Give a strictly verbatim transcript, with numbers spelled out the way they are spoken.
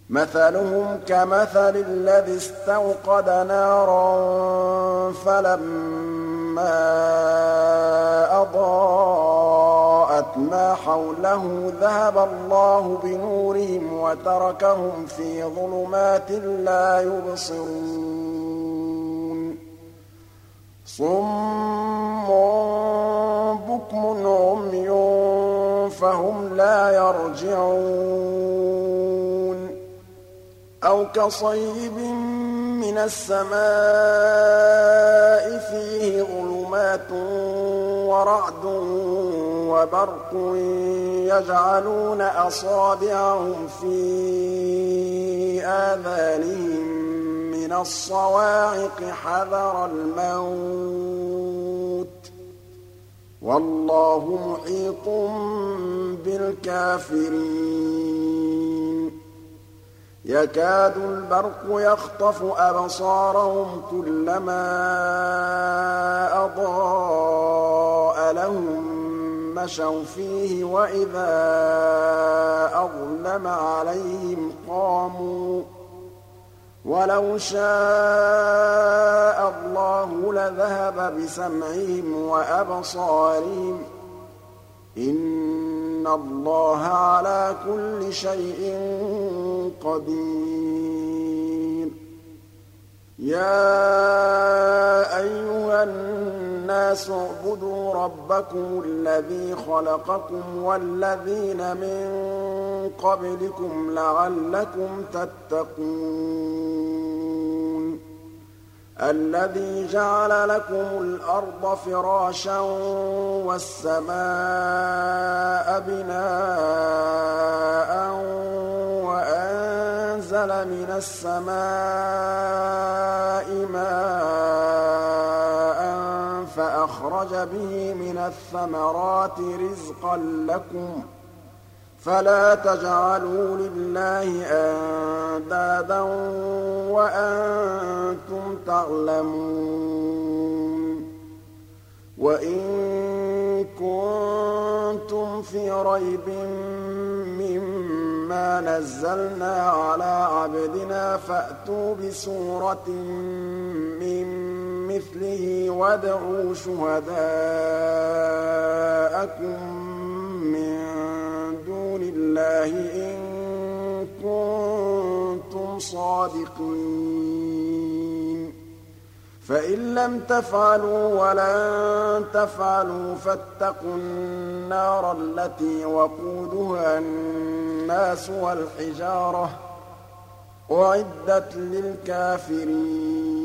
مَثَلُهُمْ كَمَثَلِ الَّذِي اسْتَوْقَدَ نَارًا فَلَمَّا أَضَاءَتْ مَا حَوْلَهُ ذَهَبَ اللَّهُ بِنُورِهِمْ وَتَرَكَهُمْ فِي ظُلُمَاتٍ لَّا يُبْصِرُونَ صُمٌّ بُكْمٌ عُمْيٌ فَهُمْ لَا يَرْجِعُونَ أَوْ كَصَيِّبٍ مِّنَ السَّمَاءِ فِيهِ ظُلُمَاتٌ وَرَعْدٌ وَبَرْقٌ يَجْعَلُونَ أَصَابِعَهُمْ فِي آذَانِهِم مِّنَ الصَّوَاعِقِ حَذَرَ الْمَوْتِ ۚ وَاللَّهُ مُحِيطٌ بِالْكَافِرِينَ يَكَادُ الْبَرْقُ يَخْطَفُ أَبْصَارَهُمْ كُلَّمَا أَضَاءَ لَهُم مَّشَوْا فِيهِ وَإِذَا أَظْلَمَ عَلَيْهِمْ قَامُوا ۚ وَلَوْ شَاءَ اللَّهُ لَذَهَبَ بِسَمْعِهِمْ وَأَبْصَارِهِمْ ۚ إِنَّ اللَّهَ عَلَىٰ كُلِّ شَيْءٍ قَدِيرٌ يَا أَيُّهَا النَّاسُ اعْبُدُوا رَبَّكُمُ الَّذِي خَلَقَكُمْ وَالَّذِينَ مِن قَبْلِكُمْ لَعَلَّكُمْ تَتَّقُونَ الَّذِي جَعَلَ لَكُمُ الْأَرْضَ فِرَاشًا وَالسَّمَاءَ بِنَاءً وَأَنزَلَ مِنَ السَّمَاءِ مَاءً فَأَخْرَجَ بِهِ مِنَ الثَّمَرَاتِ رِزْقًا لَّكُمْ ۖ فَلَا تَجْعَلُوا لِلَّهِ أَندَادًا وَأَنتُمْ تَعْلَمُونَ وَإِن كُنتُمْ فِي رَيْبٍ مِّمَّا نَزَّلْنَا عَلَىٰ عَبْدِنَا فَأْتُوا بِسُورَةٍ مِّن مِّثْلِهِ وَادْعُوا شُهَدَاءَكُم مِّن دُونِ اللَّهِ إِن كُنتُمْ صَادِقِينَ فَإِن لَّمْ تَفْعَلُوا وَلَن تَفْعَلُوا فَاتَّقُوا النَّارَ الَّتِي وَقُودُهَا النَّاسُ وَالْحِجَارَةُ ۖ أُعِدَّتْ لِلْكَافِرِينَ